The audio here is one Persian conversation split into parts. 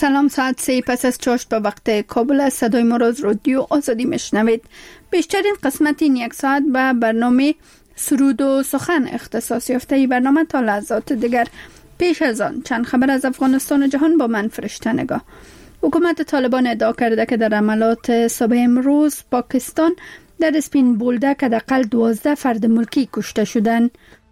سلام، ساعت 3 پس از چاشت به وقت کابل است. صدای ما را از رادیو آزادی میشنوید. بیشترین قسمت این یک ساعت به برنامه سرود و سخن اختصاص یافته. ای برنامه تا لحظات دیگر. پیش از آن چند خبر از افغانستان و جهان با من فرشته نگاه. حکومت طالبان ادعا کرده که در عملیات صبح امروز پاکستان در اسپین بولدک حداقل 12 فرد ملکی کشته شدند.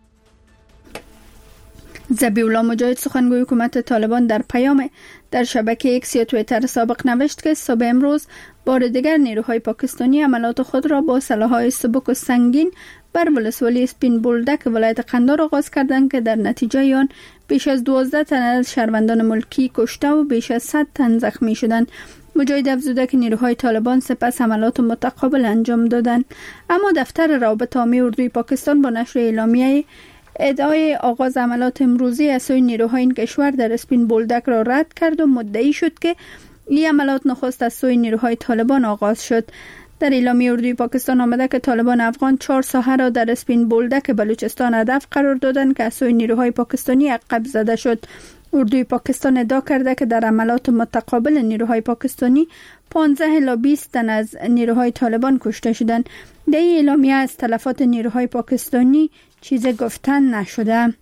ذبیح الله مجاهد سخنگوی حکومت طالبان در پیام در شبکه ایکس یا توییتر سابق نوشت که صبح امروز بار دیگر نیروهای پاکستانی عملیات خود را با سلاح‌های سبک و سنگین بر ولسوالی اسپین بولدک ولایت قندهار آغاز کردند که در نتیجه آن بیش از 12 تن از شهروندان ملکی کشته و بیش از 100 تن زخمی شدند. مجاهد افزوده که نیروهای طالبان سپس عملیات متقابل انجام دادند. اما دفتر روابط عامه اردوی پاکستان با نشر اعلامیه ادعای آغاز عملیات امروزی از سوی نیروهای این کشور در اسپین بولدک را رد کرد و مدعی شد که این عملیات نخست از سوی نیروهای طالبان آغاز شد. در اعلامیه اردوی پاکستان آمده که طالبان افغان 4 ساحه را در اسپین بولدک بلوچستان هدف قرار دادند که از سوی نیروهای پاکستانی عقب زده شد. اردوی پاکستان ادعا کرده که در عملیات متقابل نیروهای پاکستانی 15 الی 20 تن از نیروهای طالبان کشته شدند. در این اعلامیه از تلفات نیروهای پاکستانی چیزی گفتن نشده.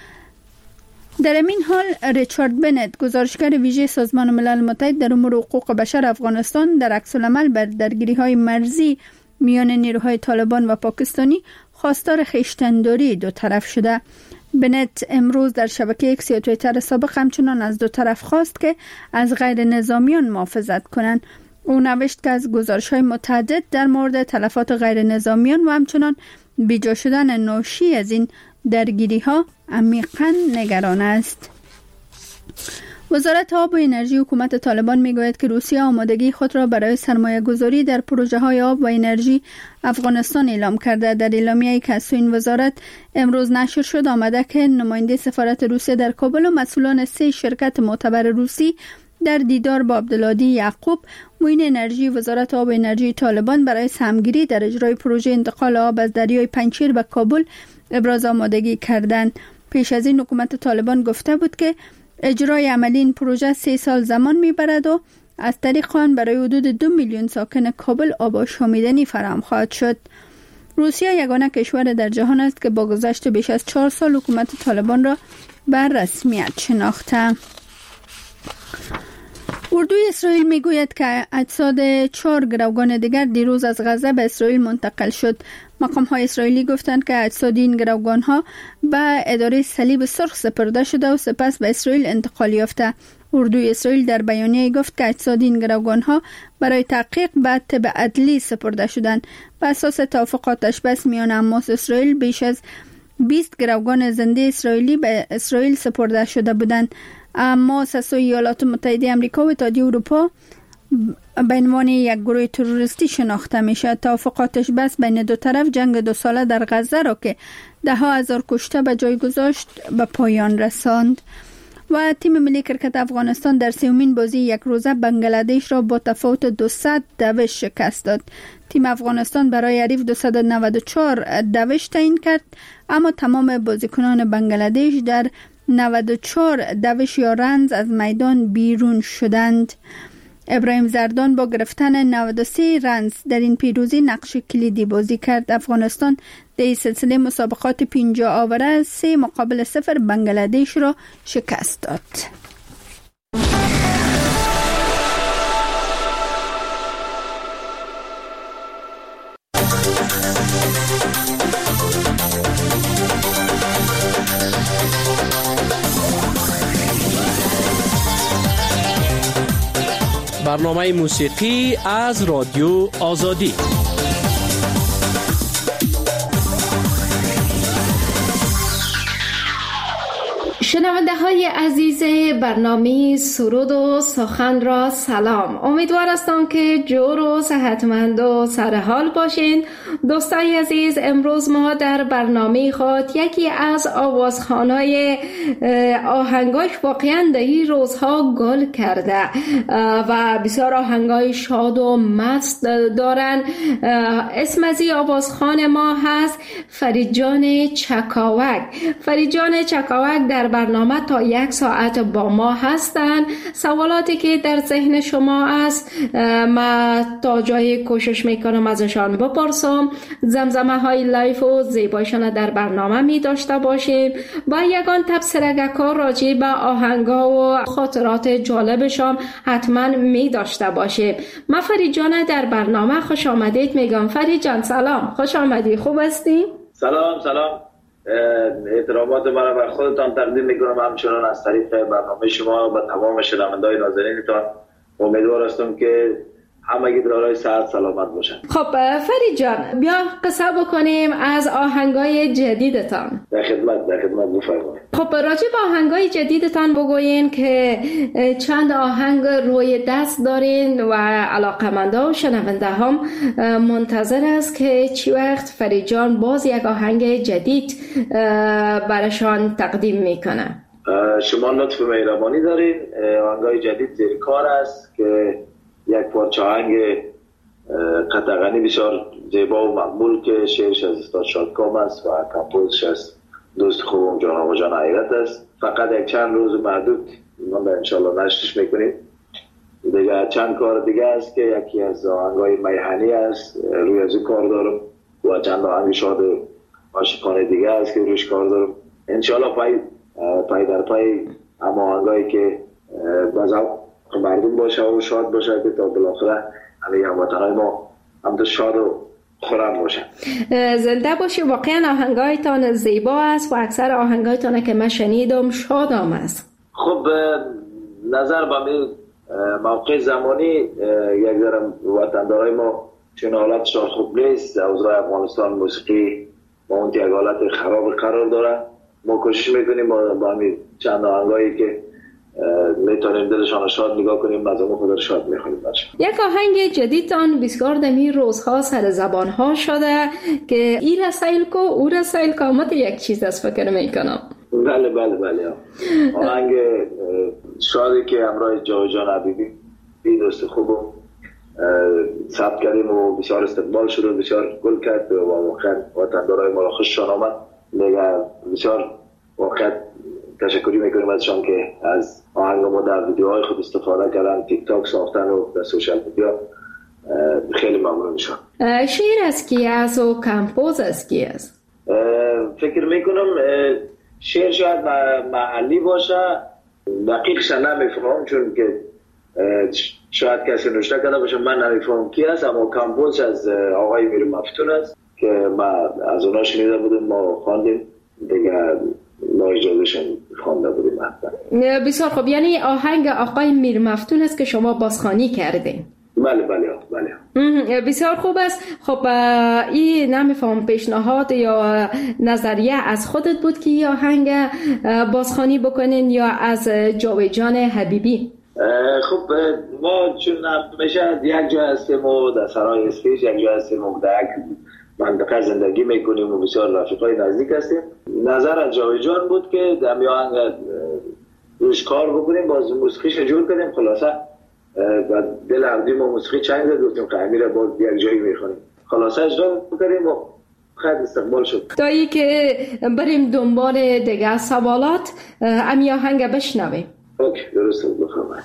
در این حال ریچارد بنت گزارشگر ویژه سازمان ملل متحد در امور حقوق بشر افغانستان در عکس العمل بر درگیری‌های مرزی میان نیروهای طالبان و پاکستانی خواستار خویشتن‌داری دو طرف شده. بنت امروز در شبکه ایکس یا توییتر سابق همچنان از دو طرف خواست که از غیر نظامیان محافظت کنند. او نوشت که از گزارش‌های متعدد در مورد تلفات غیر نظامیان و همچنان بیجا شدن ناشی از این درگیری‌ها عمیقاً نگران است. وزارت آب و انرژی حکومت طالبان میگوید که روسیه آمادگی خود را برای سرمایه گذاری در پروژه های آب و انرژی افغانستان اعلام کرده. در اعلامیه‌ای که از سوی این وزارت امروز نشر شد آمده که نماینده سفارت روسیه در کابل و مسئولان 3 شرکت معتبر روسی در دیدار با عبدالهادی یعقوب معین انرژی وزارت آب و انرژی طالبان برای سهمگیری در اجرای پروژه انتقال آب از دریای پنجشیر به کابل ابراز آمادگی کردند. پیش از این حکومت طالبان گفته بود که اجرای عملی این پروژه 3 سال زمان میبرد و از طریق آن برای حدود 2 میلیون ساکن کابل آب آشامیدنی فراهم خواهد شد. روسیه یگانه کشور در جهان است که با گذشت بیش از 4 سال حکومت طالبان را به رسمیت شناخته. اردوی اسرائیل میگوید که اجساد 4 گروگان دیگر دیروز از غزه به اسرائیل منتقل شد. مقام‌های اسرائیلی گفتند که اجساد این گروگان‌ها به اداره صلیب سرخ سپرده شده و سپس به اسرائیل انتقال یافته. اردوی اسرائیل در بیانیه گفت که اجساد این گروگان‌ها برای تحقیق به طب عدلی سپرده شدند. بر اساس توافقات بس میان حماس اسرائیل بیش از 20 گروگان زنده اسرائیلی به اسرائیل سپرده شده بودند. اما سسوی ایالات متحده آمریکا و اتحادیه اروپا به عنوان یک گروه تروریستی شناخته میشه. توافقاتش بس بین دو طرف جنگ 2 ساله در غزه را که 10,000 کشته به جای گذاشت به پایان رساند. و تیم ملی کرکت افغانستان در 3مین بازی یک روزه بنگلادش را با تفاوت 200 دوش شکست داد. تیم افغانستان برای حریف 294 دوش تعیین کرد، اما تمام بازیکنان بنگلادش در 94 دوش یا رنز از میدان بیرون شدند. ابراهیم زردان با گرفتن 93 رنز در این پیروزی نقش کلیدی بازی کرد. افغانستان در این سلسله مسابقات 50 آوره 3-0 بنگلادش را شکست داد. برنامه موسیقی از رادیو آزادی. شنونده های عزیز برنامه سرود و سخن را سلام. امیدوار هستم که جور و صحتمند و سرحال باشین. دوستای عزیز، امروز ما در برنامه خود یکی از آوازخوانای آهنگاش واقعا در این روزها گل کرده و بسیار آهنگای شاد و مست دارن. اسم از این آوازخوان ما هست فرید جان چکاوک. فرید جان چکاوک در برنامه تا 1 ساعت با ما هستند. سوالاتی که در ذهن شما است ما تا جای کوشش میکنم ازشان بپرسم. زمزمه های لایف و زیبایشان در برنامه می داشته باشیم و یگان تبصره‌ها راجع به آهنگ‌ها و خاطرات جالبشان حتما می داشته باشیم. من فرید جان در برنامه خوش آمدید میگم. فرید جان سلام، خوش آمدی، خوب هستی؟ سلام. احترامات مرا بر خودتان تقدیم میکنم، همچنان از طریق برنامه شما و تمام شنوندگان نازنینتان. امیدوار هستم که همگی دارای صحت سلامت باشن. خب فرید جان بیا قصه بکنیم از آهنگای جدیدتان. در خدمت بفرمایید. خب راجع به آهنگای جدیدتان بگوین که چند آهنگ روی دست دارین و علاقمندا و شنونده هم منتظر است که چی وقت فرید جان باز یک آهنگ جدید برشان تقدیم میکنه. شما لطف مهربانی دارین. آهنگای جدید زیر کار است که یک پارچه آهنگ قطعانی بسیار زیبا و مقبول که شعرش از استاد شادکام است و کمپوزش از دوست خوبم جان آقا جان حیرت است. فقط یک چند روز محدود ما انشالله نشرش میکنیم. دیگه چند کار دیگه است که یکی از آهنگای میهنی است روی از کار دارم و چند آهنگ شاد عاشقانه دیگه است که روش کار دارم. انشالله پای در پای اما آهنگایی که بازم مردم باشه و شاد باشه که تا بالاخره همه هموطنای ما هم تو شاد و خورم باشه. زنده باشی. واقعا آهنگایتان زیبا است و اکثر آهنگایتان که من شنیدم شادام است. خب نظر به این موقع زمانی یک ذره وطندارای ما چون حالتشان خوب نیست. اوضاع افغانستان موسیقی با اون یک حالت خراب قرار داره. ما کوشش میکنیم با همین چند آهنگایی که میتونیم دلشان شاد نگاه کنیم مزامو خود رو شاد میخونیم باشه. یک آهنگ جدیدتان بسیار دمی روزها سر زبان ها شده که ای رسایل کو او رسایل کو مت یک چیز از فکر میکنم. بله آهنگ شادی که همراه جان حبیبی دوست خوبم ثبت کردیم و بسیار استقبال شد و بسیار گل کرد و واقعا وطندارای ما را خوششان آمد. بسیار واقعا تشکری میکنیم ازشان که از آهنگ ما در ویدیوهای خود استفاده کردن، تیک تاک ساختن و در سوشال میدیا. خیلی ممنون میشم. شعر از کی است و کمپوز از کی است؟ فکر میکنم شعر شاید محلی باشه، دقیقش نمیفهمم چون که شاید کسی نوشته کرده باشه من نمیفهمم کی است، اما کمپوز از آقای میر مفتون است که ما از اونا شنیده بودیم، ما خواندیم دیگه، ما اجازهشون خوانده بودیم. بسیار خوب. یعنی آهنگ آقای میر مفتون است که شما بازخوانی کردین؟ بله. بسیار خوب است. خب این نمیفهم پیشنهاد یا نظریه از خودت بود که این آهنگ بازخوانی بکنین یا از جاویدجان حبیبی؟ خب ما چون همیشه یک جا هستیم و در سرای اسپیش یک جا هستیم و در یک منطقه زندگی میکنیم و بسیار رفیقای نزدیک هستیم. نظر از جاویدجان بود که در آهنگ روش کار بکنیم، باز موسیقیش جور کنیم. خلاصه و دل عبدی ما موسیقی چنگ زد گفتیم که امیر باز یک جایی میخونیم. خلاصه اجرا بکنیم و خیلی استقبال شد. تا ای که بریم دنبال دیگه سوالات امی آهنگ بشنویم. اوکی درسته بخوام.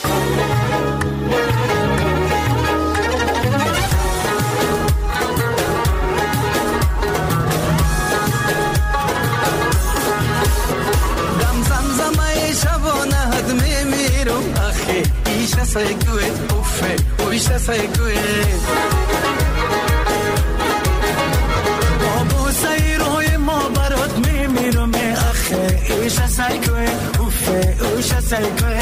سایکوه اوفه اویش سایکوه آبو سایروی ما برات میمیرم اخه ایش سایکوه اوفه اویش سایکوه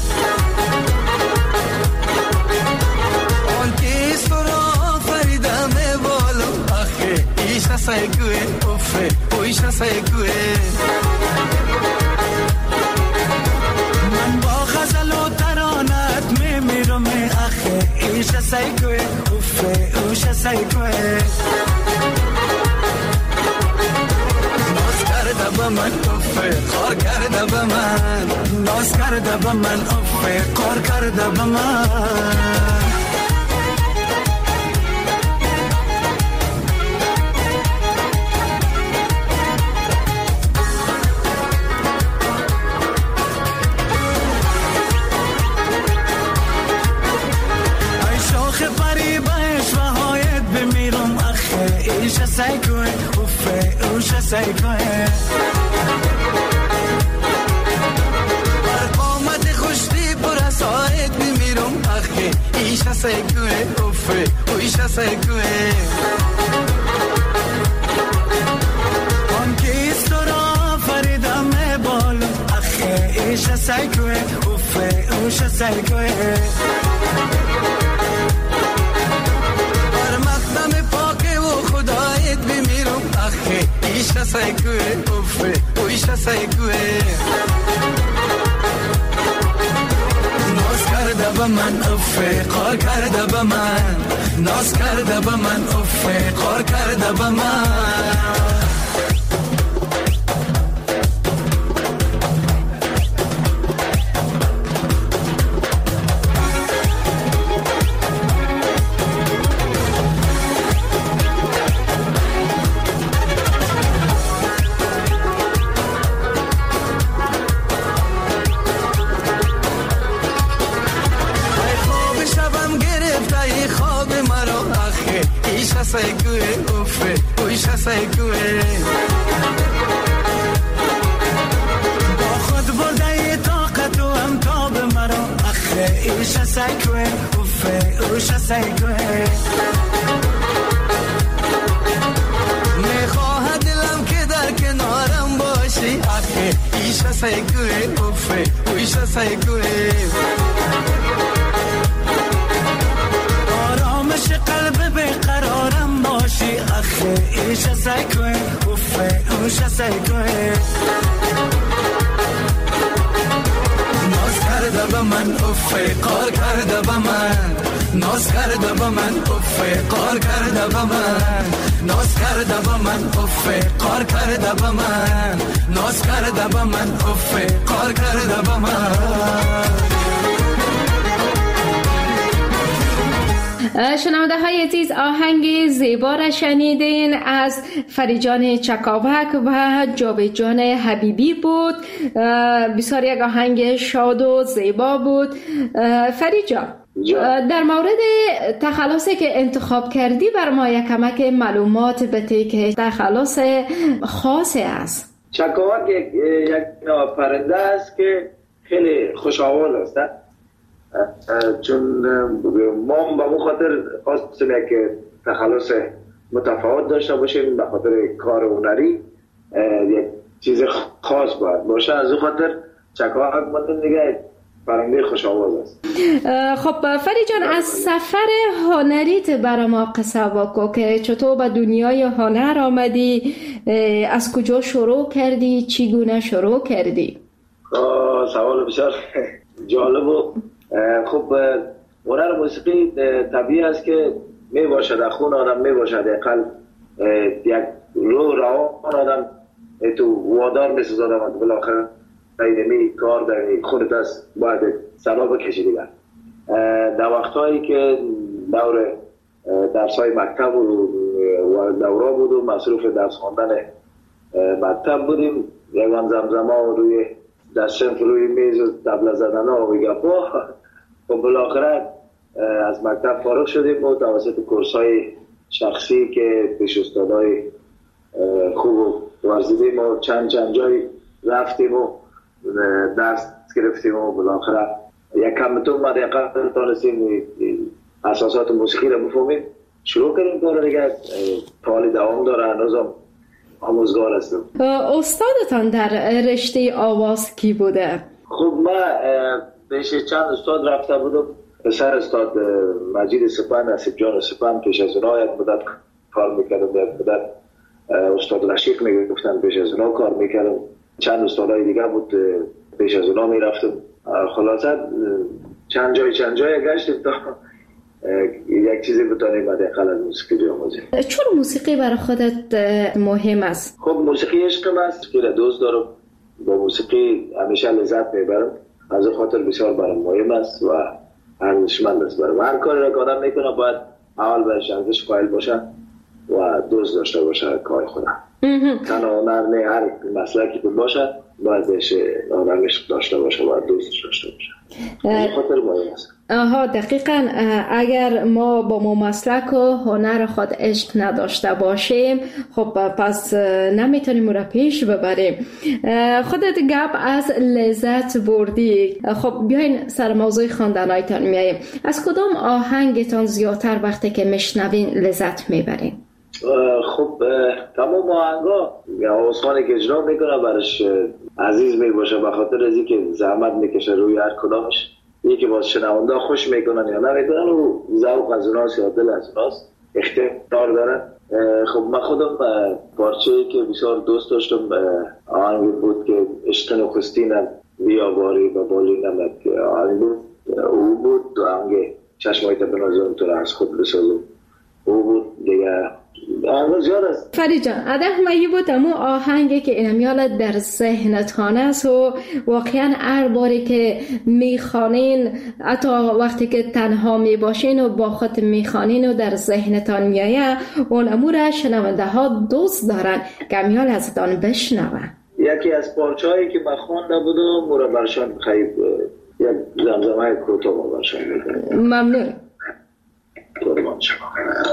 آن کیس فرا فریدم بالو اخه ایش سایکوه اوفه اویش سایکوه من با غزل و ترانت میمیرم اخه ایش سایکوه اوفه اوش سایکوه ناز کرده با من اوفه خار کرده با من ناز کرده با من اوفه خار کرده با من ایشا سایکوه اوفه اوشا سایکوه قامت خوشتی پر از آید بمیرم اخی ایشا سایکوه اوفه اوشا سایکوه آن کیست را فریدم بالم اخی ایشا سایکوه اوفه اوشا سایکوه بر مقدم پاک و خدایت بمیرم اخی ایشا سایکوه اوفه اوشا سایکوه ناز کرده با من اوفه قار کرده با من ناز کرده با من اوفه قار کرده با من سایکوه اوفه اویشا سایکوه با خود برده طاقت و امتاب مرا اخه ایشا سایکوه اوفه اویشا سایکوه میخواه دلم که در کنارم باشی اخه ایشا سایکوه اوفه اویشا سایکوه آرامش قلب بقرارم باشی اخه ایشا سایکوه اوفه اوشا سایکوه ناز کرده با من اوفه قار کرده با من ناز کرده با من اوفه قار کرده با من ناز کرده با من اوفه قار کرده با من ناز کرده با من اوفه قار کرده با من شنونده های عزیز آهنگ زیبا را شنیدین از فریجان چکاوک و جاوید حبیبی بود. بسیار یک آهنگ شاد و زیبا بود. فریجان در مورد تخلصی که انتخاب کردی بر ما یک کمک معلومات بده که تخلص خاصی است. چکاوک یک پرنده است که خیلی خوش‌آواز است، چون ما به اون خاطر خواستیم یک تخلص متفاوت داشته باشیم، به خاطر کار هنری یک چیز خاص باید باشه. از اون خاطر چکاوک مدن دیگه پرنده خوش آواز است. خب فریجان از سفر هنریت برای ما قصه بگو که چطور به دنیای هنر آمدی، از کجا شروع کردی، چگونه شروع کردی؟ سوال بسیار جالب و خب هنر موسیقی طبیعی است که می باشد در خون آدم، می باشد اقل یک روان آدم تو وادار می سازد آدم بالاخره می کار در خونت است باید سلا بکشی دیگر. در وقتهایی که دور درسای مکتب و دوره بود و مصروف درس خواندن مکتب بودیم، یکان زمزما روی در صنف روی میز و طبله زدن ها و گپا. خب بالاخره از مکتب فارغ شدیم و توسط کورس‌های شخصی که پیش استادای خوب ورزیدیم و چند جای رفتیم و درس گرفتیم و بالاخره یک کمتون ما دقیقا تانستیم اساسات موسیقی رو بفهمیم، شروع کردیم کار دیگه. حالی دوام داره، هنوزم آموزگار هستم. استادتان در رشته آواز کی بوده؟ خب من پیش چند استاد رفته بودم. پسر استاد مجید سپند، نصیب جان سپند، پیش از اونها یک مدت کار میکردم، یک مدت استاد رشیق میگفتن، پیش از اونها کار میکردم. چند استادای دیگه بود پیش از اونها میرفتم. خلاصه چند جای گشتیم تا یک چیزی بتونیم حداقل از موسیقی بیاموزیم. چون موسیقی برای خودت مهم است؟ خب موسیقی عشقم است، خیلی دوست دارم، با موسیقی همیشه لذت میبرم، از خاطر بسیار برام مهم است و ارزشمند است برام. هر کاری را که آدم میکنه باید اول بهش ارزش قائل باشه و دوست داشته باشه کار خودم. تنها هنر نه، هر مسلکی که باشه باید بهش آدمش داشته باشه، باید دوستش داشته باشه. از خاطر مهم است. دقیقاً. اگر ما با مسلک و هنر خود عشق نداشته باشیم خب پس نمیتونیم را پیش ببریم. خودت گپ از لذت بردی. خب بیاین سر موضوع خواندنایتان میاییم. از کدام آهنگتان زیادتر وقتی که میشنوین لذت میبرین؟ خب تمام آهنگا عثمانی که اجرا میکنه برش عزیز میباشه، به خاطر از اینکه زحمت میکشه روی هر کدامش. یکی باز شنونده خوش میکنن یا نمیکنن و ذوق از اوناست یا دل از اوناست، اختیار دارن. خب من خودم پارچه‌ای که بسیار دوست داشتم آهنگ بود که عشق نخستینم بیاواری و بالینم آهنگ بود. او بود آهنگ چشمایت بنازم تو را از خود بسازم. او بود دیگه. آهنگ زیاد است. فرید جان اده مایی بود امو آهنگی که اینمیال در ذهنتان است و واقعا هر باری که میخوانین حتی وقتی که تنها میباشین و با خود میخوانین و در ذهنتان میایه اون امو را شنونده ها دوست دارن که امیال از دان بشنون. یکی از پارچه‌هایی که من خوانده بودم مورا برشان خیلی یک زمزمه کوتاه برشان میکنم. ممنون. قربان شما.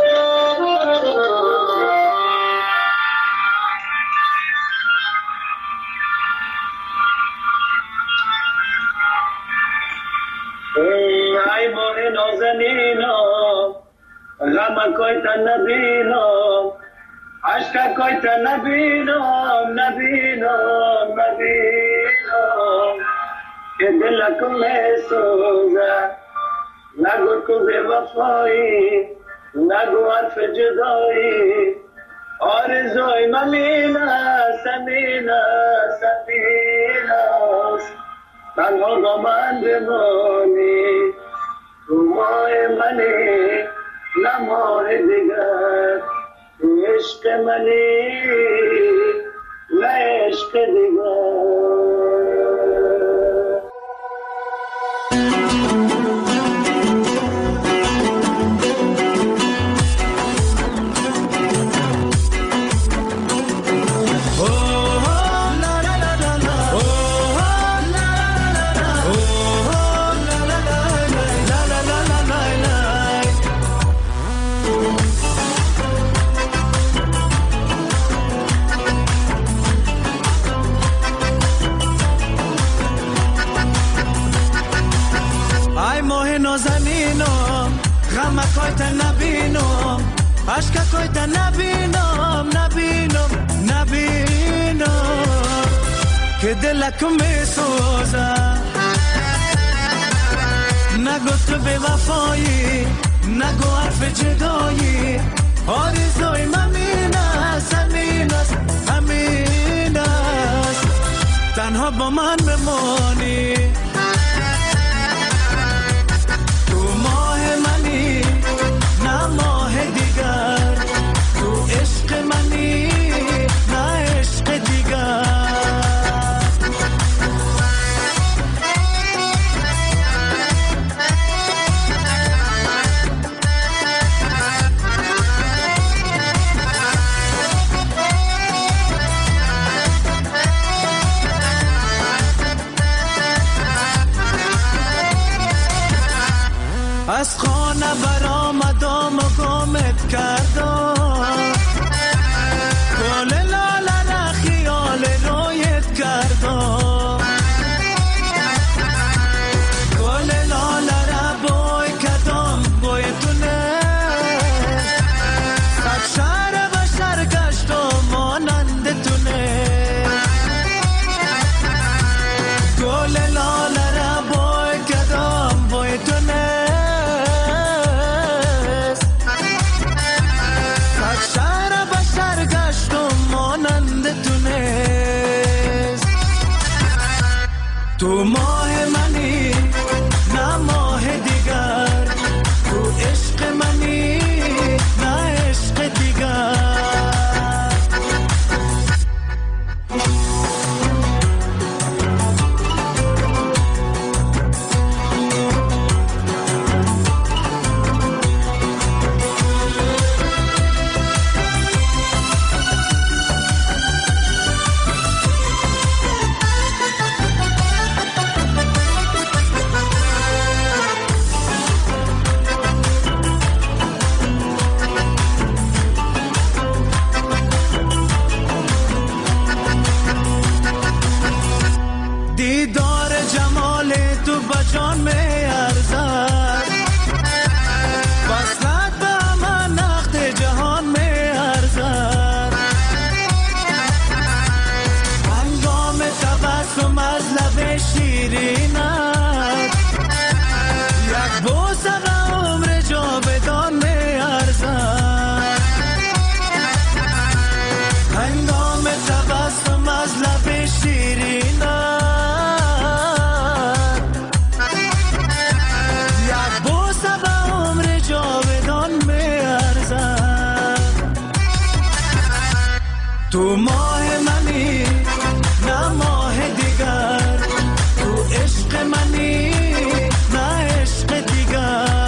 ای ماه نازنینم غم کویت نبینم عشق کویت نبینم که دلکم میسوزه نگو تو بے وفایی نگو حرف جدایی آرزوی ممینست تنها با من بمانی تو ماه منی نه ماه دیگر تو عشق منی نه عشق دیگر. عشق کویت نبینم که دلکم میسوزه نگو تو به وفایی نگو حرف جدایی آرزوی همین است تنها با من بمانی تو ماه منی نه ماه دیگر تو عشق منی نه عشق دیگر. از خانه برآمدم و گمت کردم گل لاله را خیال رویت کردم گل لاله را بوی کردم بوی تونه صد شهر بشر گشتم مانند تونه گل لاله را بوی کردم بوی تونه تو ماه منی نه ماه دیگر تو عشق منی نه عشق دیگر. تو ماه منی نه ماه دیگر، تو عشق منی نه عشق دیگر.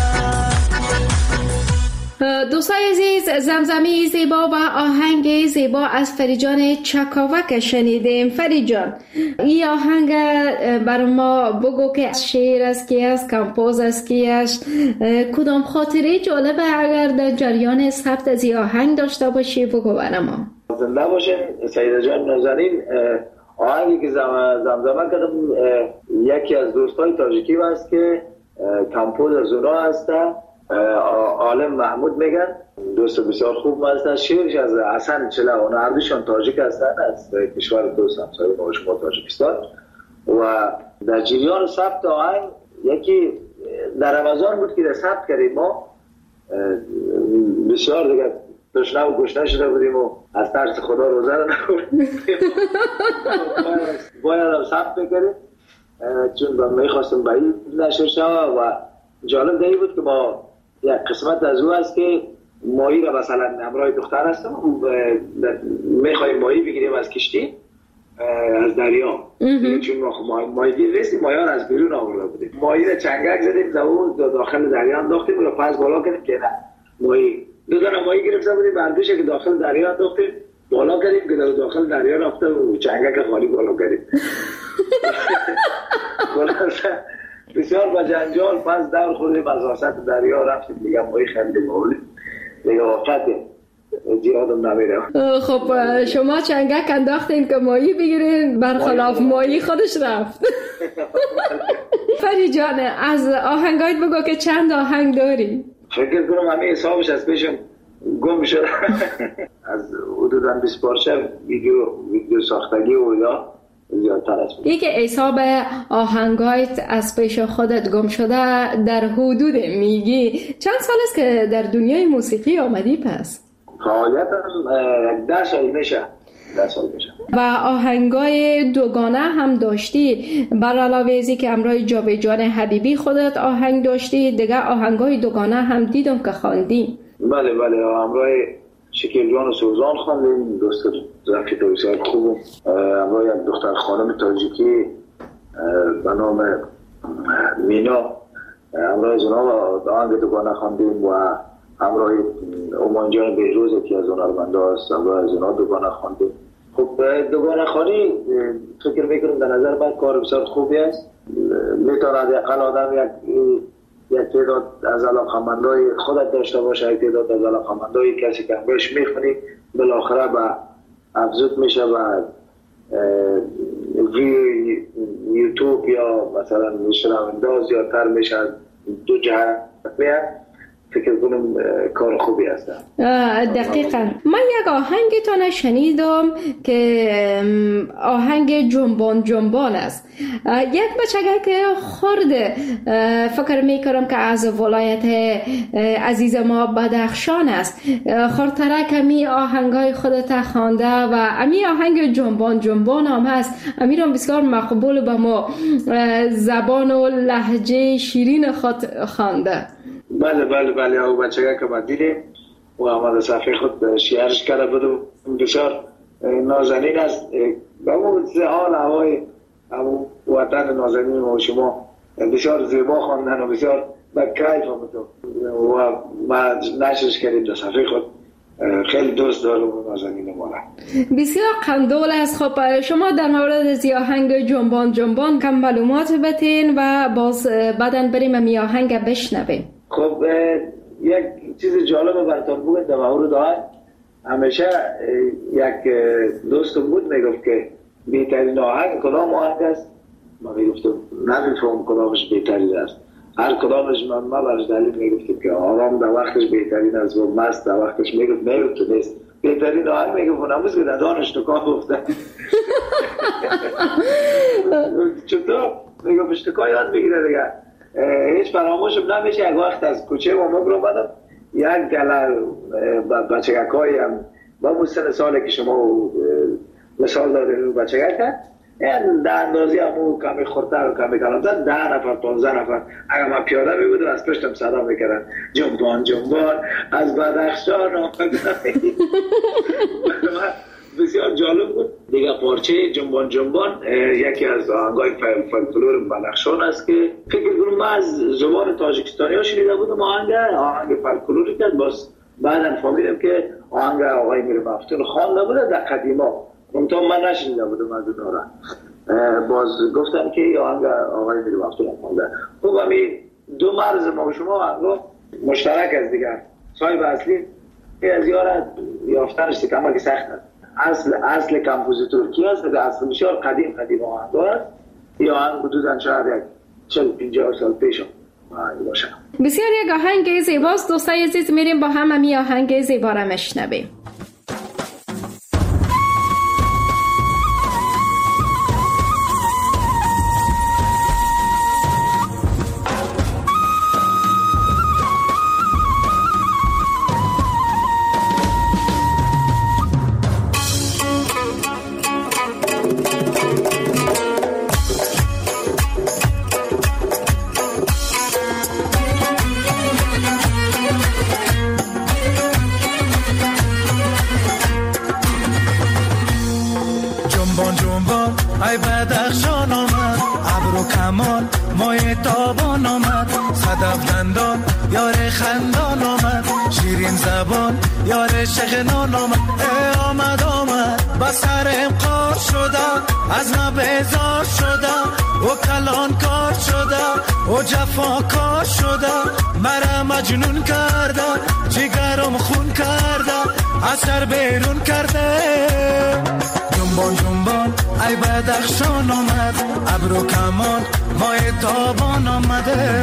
دوستای عزیز، زمزمه زیبا و آهنگ زیبا از فریجان چکاوک شنیدیم. فریجان، این آهنگ بر ما بگو که از شعر است کی است، کمپوز است کی است، کدام خاطره جالبه اگر در جریان ثبت از این آهنگ داشته باشی بگو بر ما. زنده باشین سیده جان نازنین. آهنگی که زمزمه کردم یکی از دوستای تاجیکی هست که کمپوز از اونا هسته، عالم محمود میگن، دوست بسیار خوب هستن. شعرش از حسن چلا، اونا هردوشون تاجیک هستن، از کشور دوست همسایه ما شما تاجیکستان. و در جریان ثبت آهنگ یکی در رمضان بود که در ثبت کردیم، ما بسیار دیگه تشنه و گشنه شده بودیم و از ترس خدا روزه رو نخوردیم، باید هم ثبت بکریم چون میخواستم به این نشر شود. و جالب دیگه بود که ما یک قسمت از او هست که ماهی را مثلا همراه دختر هستم میخواییم ماهی بگیریم از کشتی از دریا، چون ماهی گیر رسیم، ماهی از بیرون آورده بودیم، ماهی را چنگک زدیم داخل دریا انداختیم و پس بالا کردیم که نه ماهی دو دانه ماهی گرفته بودیم، بردوشه که داخل دریا انداختیم بالا کردیم که داخل دریا رفته و چنگک خالی بالا کردیم. بسیار با جنجال پس دور خوردیم از وسط دریا رفتیم دیگه ماهی خریدیم بولیم دیگه وقته زیادم نمیره. خب شما چنگک انداختین که ماهی بگیرین، برخلاف ماهی خودش رفت. فری جان، از آهنگایت بگو که چند آهنگ داری؟ فکر کنم همه حسابش از پیشم گم شد. از حدوداً 20 پارچه ویدیو ساختگی و یا زیادتر است. یکی حساب آهنگایت از پیش خودت گم شده در حدود میگی چند سال است که در دنیای موسیقی آمدی پس؟ فعالیتم 10 سال میشه. و آهنگای دوگانه هم داشتی، بر علاوه ازی که همراه جاویدجان حبیبی خودت آهنگ داشتی، دیگه آهنگای دوگانه هم دیدم که خواندی. بله همراه شکیل جان و سوزان خواندیم، دوست رفیق بسیار خوب، همراه یک دختر خانم تاجیکی به نام مینا، همراه از اونا آهنگ دوگانه خواندیم و همراه اومان جان بهروز که از هنرمندا هست، همراه از اونا دوگانه خواندیم. خب دوگانه خوانی فکر میکنم در نظر من کار بسیار خوبی است، میتواند اقل آدم یک تعداد از علاقمندای خودت داشته باشه، یک تعداد از علاقمندای کسی که همراهش میخونی بالاخره به افزود میشه و یوتیوب یا مثلا شنوانداز یا تر میشه، دو جهت میاد. فکر کنم کار خوبی هست. دقیقاً من یک آهنگتان شنیدم که آهنگ جنبان است. یک بچگه که خورده فکر میکنم که از ولایت عزیز ما بدخشان است، خورتره کمی آهنگای خودت خوانده و امی آهنگ جنبان هم هست، امیرم بسیار مقبول به ما زبان و لهجه شیرین خود خوانده. بله او بچه که ما دیدیم و آمده صفحه خود شیرش کرده بودم، بسیار نازنین است. به اون حال هوای وطن نازنین ما شما بسیار زیبا خواندن و بسیار به کیف آمدم و ما نشرش کردیم در صفحه خود. خیلی دوست دارم نازنین ما را، بسیار قندول است. خب شما در مورد از آهنگ جنبان کم معلومات بتین و باز بعدن بریم امی آهنگ بشنویم. خب یک چیز جالب براتون بگم در مورد آهنگ. همیشه یک دوستم بود میگفت که بهترین آهنگ کدام آهنگ است؟ من میگفتم نمیفهم کدامش بهترین است، هر کدامش من برش دلیل میگفتم که آرام در وقتش بهترین است و مست در وقتش میگفت نیست بهترین آهنگ. میگفت نموز که در دانش تکان گفته چطور؟ میگفت اشتکا یاد بگیره دیگه. هیچ فراموشم نمیشه. یک وقت از کوچه و مگر اومدم، یک گله بچگک هم با مستن ساله که شما مثال دارید بچگک این در اندازی همون کمی خورتر و کمی کلامتر 10 نفر 15 نفر اگر من پیاده میبودم از پشتم صدا میکردن جنبان از بدخشان پارچه جنبان جنبان یکی از آهنگای فولکلور بدخشان است که فکر کنم من از زبان تاجیکستانی ها شنیده بودم آهنگ فولکلوری که بعدم فهمیدم که آهنگ آقای میر مفتون خوانده بوده در قدیما، منتها من نشنیده بودم از اونها. باز گفتن که آهنگ آقای میر مفتون خوانده. خب همین دو مرز ما و شما مشترک است دیگر. صاحب اصلی از یار یافتنش کما که سخت است. اصل کمپوزیتور کی است؟ اصل بسیار قدیم آهنگ است. یا آهنگ حدوداً شاید 40-50 سال پیش باشه. بسیار یک آهنگ زیباست. دوستای عزیز میریم با هم همی آهنگ زیبا را مشنویم. ای بدخشان آمد ابر و کمان مای تابان آمد صدف دندان یار خندان آمد شیرین زبان یار شغنان آمد آمد با سرم قار شده از ما بیزار شده و کلان کار شده و جفا کار شده مرا مجنون کرده جگرم خون کرده اثر بیرون کرده جنبان جنبان ای بدخشان آمد ابر و کمان مای تابان آمده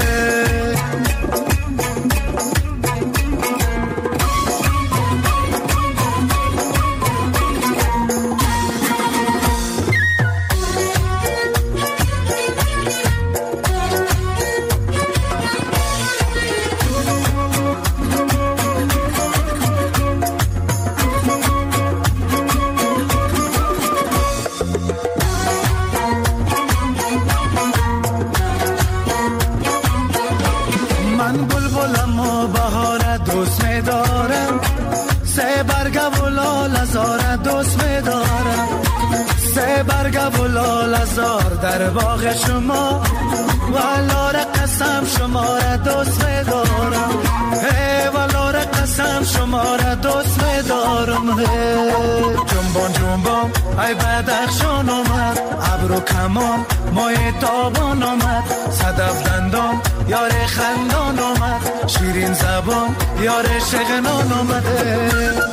در باغ شما والار قسم شما را دوست می‌دارم والار قسم شما را دوست می‌دارم جنبان جنبان ای بدخشان آمد ابر و کمان مای تابان آمد صدف دندان یار خندان آمد شیرین زبان یار شغنان آمده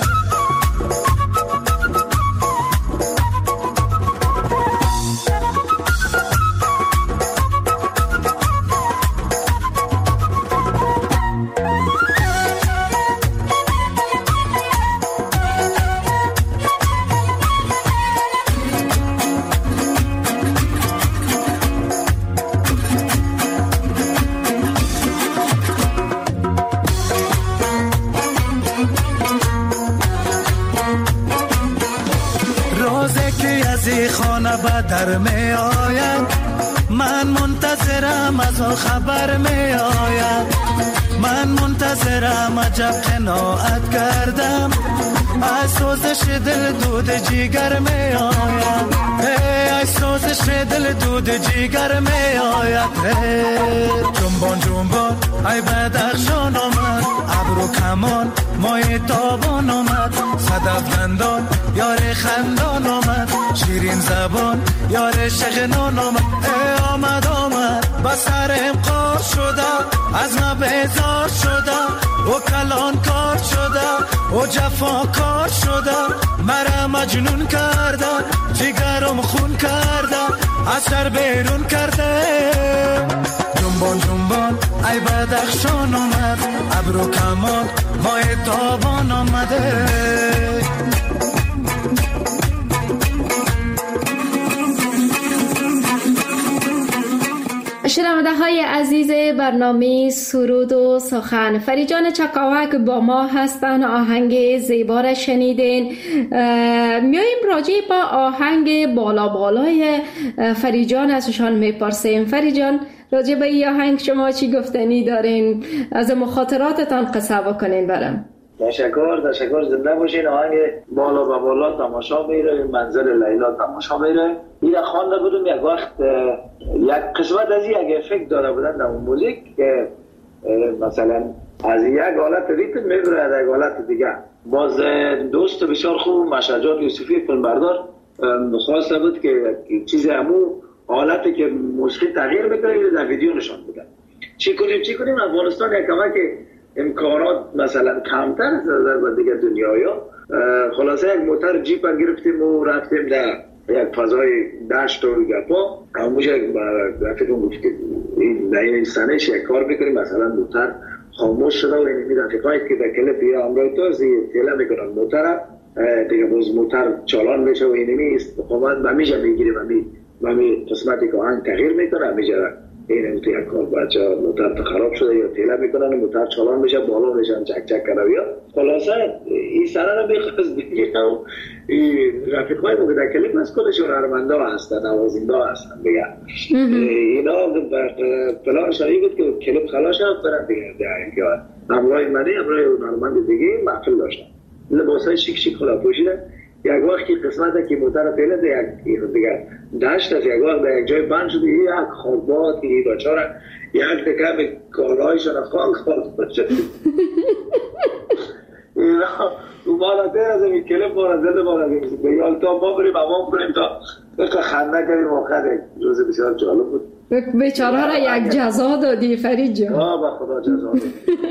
در می آید من منتظرم از آن خبر می آید من منتظرم عجب قناعت کردم از سوزش دل دود جیگر می آید از سوزش دل دود جیگر می آید جنبان جنبان ای بدخشان آمد ابر و کمان مای تابان آمد صدف دندان یار خندان آمد شیرین زبان یار شغنان آمد آمد با سرم قار شده از ما بیزار شده و کلان کار شده و جفا کار شده مرا مجنون کرده جگرم خون کرده اثر بیرون کرده جنبان جنبان ای بدخشان آمد ابر و کمان مای تابان آمده شنونده های عزیز برنامه سرود و سخن، فریجان چکاوک با ما هستن. آهنگ زیبا را شنیدین. میاییم راجع با آهنگ بالا بالای فریجان ازشان میپرسیم. فریجان، راجع به این آهنگ شما چی گفتنی دارین؟ از مخاطراتتان قصه بکنین برام. تشکر زنده باشین. آهنگ بالا و بالا تماشا میره، منزل لیلا تماشا میره. این خوانده بودم یک وقت، یک قسمت از یک افکت داده بودن در موزیک که مثلا از یک حالت ریتم میبره از یک حالت دیگه. باز دوست بسیار خوب مشجات یوسفی فیلمبردار خواسته بود که چیز همو حالتی که موسیقی تغییر بکنه در ویدیو نشان بدن. چی کنیم افغانستان یک کمک امکانات مثلا کمتر از نظر دیگه دنیایا. خلاصه یک موتر جیپ گرفتیم و رفتیم در یک فضای دشت و گپا. همونجا فکر کنم که این سنش یک کار بکنیم، مثلا موتر خاموش شده و این رفیقایی که در کلپ یا همراه تو تیله میکنن موتر دیگه، باز موتر چالان میشه و اینمی استقامت همیشه میگیریم، همی قسمتی که آهنگ تغییر میکنه همیشه این تو یک کار بچه موتر خراب شده یا تیله میکنن موتر چالان میشه بالا میشن چک کنه یا خلاصه این سنه رو میخواست دیگه و رفیقای ما که در کلیپ از کلشون هرمنده هستن، نوازنده هستن دیگه. اینا پلان شایی بود که کلیپ خلاص شد برن دیگه همراه منی همراه نارمند دیگه محفل داشتن، لباسای شیک خدا پوشیدن. یک وقتی قسمت که موتر پیله یک دیگه داشت از یک وقت در یک جای بند شده، یک خوابات که این بچاره یک دکه کارهایشان خواب شد. اینا مالا دیر از این کلپ مالا زده مالا بیال تا ما بریم امام بریم تا خنده کردیم. واقعا روز بسیار جالب بود. بیچاره را یک جزا دادی فرید جان. با خدا جزا دادی.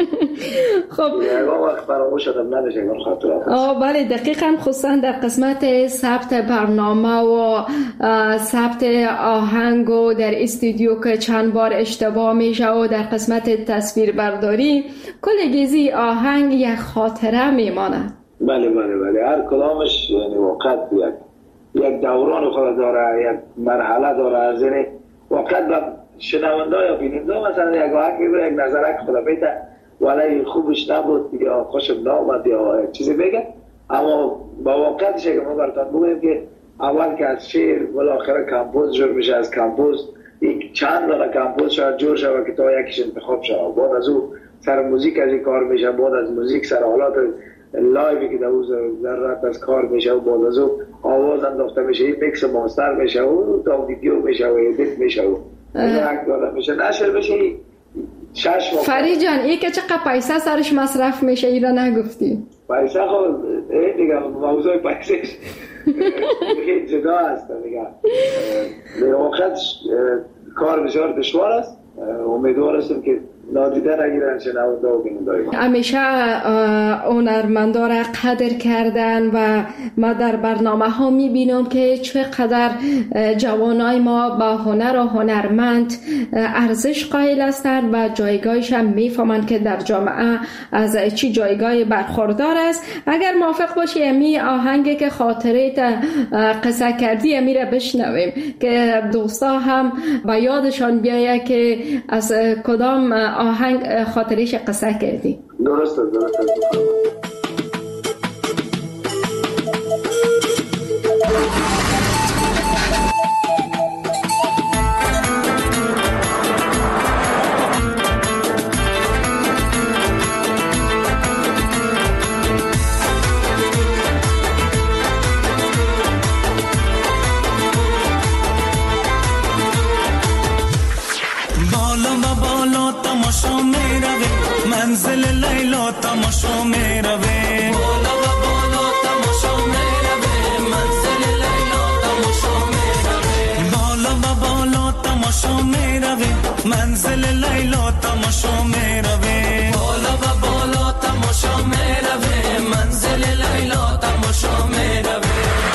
خب یک وقت فراموش شدم نداشت یک خاطرات. بله دقیقاً، خصوصا در قسمت ثبت برنامه و ثبت آهنگ و در استودیو که چند بار اشتباه میشه و در قسمت تصویر برداری کلگیزی آهنگ یک خاطره میمانه. بله هر کلامش یعنی واقعا یک دوران خود داره، یک مرحله داره. از این واقعا به شنونده یا بیننده مثلا یک آهنگ میبره یک نظرک خدا بیده ولی خوبش نبود یا خوشم نامد یا چیزی بگه، اما با واقعیتش که ما براتون بگویم که اول که از شعر بالاخره کمپوز جور میشه، از کمپوز چند دانه کمپوز شاید جور شود که تا یکیش انتخاب شود، بعد از او سر موزیک از این کار میشه، بعد از موزیک سر حالات لایوی که در او ذرات از کار میشه و بعد از او آواز انداخته میشه، این میکس ماستر میشه و تا ویدیو میشه و ادیت میشه و یک داده میشه نشر میشه. فرید جان این که چقدر پیسه سرش مصرف میشه اینا نگفتی؟ پیسه خب دیگه موضوع پیسهش جدا هست دیگه. به وقت کار بسیار دشوار است. امیدوار هستم که نادیده نگیرن شنونده و بیننده. همیشه هنرمندا را قدر کردن و ما در برنامه ها میبینم که چقدر جوانای ما با هنر و هنرمند ارزش قائل هستند و جایگاهش هم میفهمند که در جامعه از چی جایگاه برخوردار است. اگر موافق باشی امی آهنگی که خاطره قصه کردی امی را بشنویم که دوستا هم با یادشان بیایه که از کدام آهنگ خاطرش قصه کردی. درسته. منزل لیلا تماشا میروه، بالا و بالا تماشا میروه، منزل لیلا تماشا میروه، بالا و بالا تماشا میروه، منزل لیلا تماشا میروه، بالا و بالا تماشا میروه، منزل لیلا تماشا میروه.